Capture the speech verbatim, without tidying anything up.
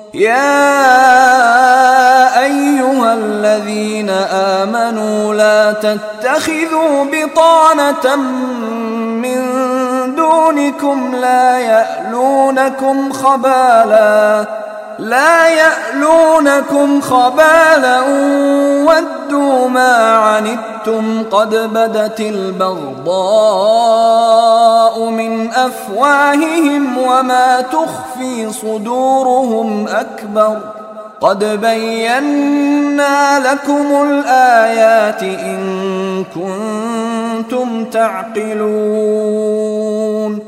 يا أيها الذين آمنوا لا تتخذوا بطانة من دونكم لا يألونكم خبالا لا يألونكم خبالا ودوا ما عنتم قد بدت البغضاء من أفواههم وما تخفي صدورهم أكبر قد بينا لكم الآيات إن كنتم تعقلون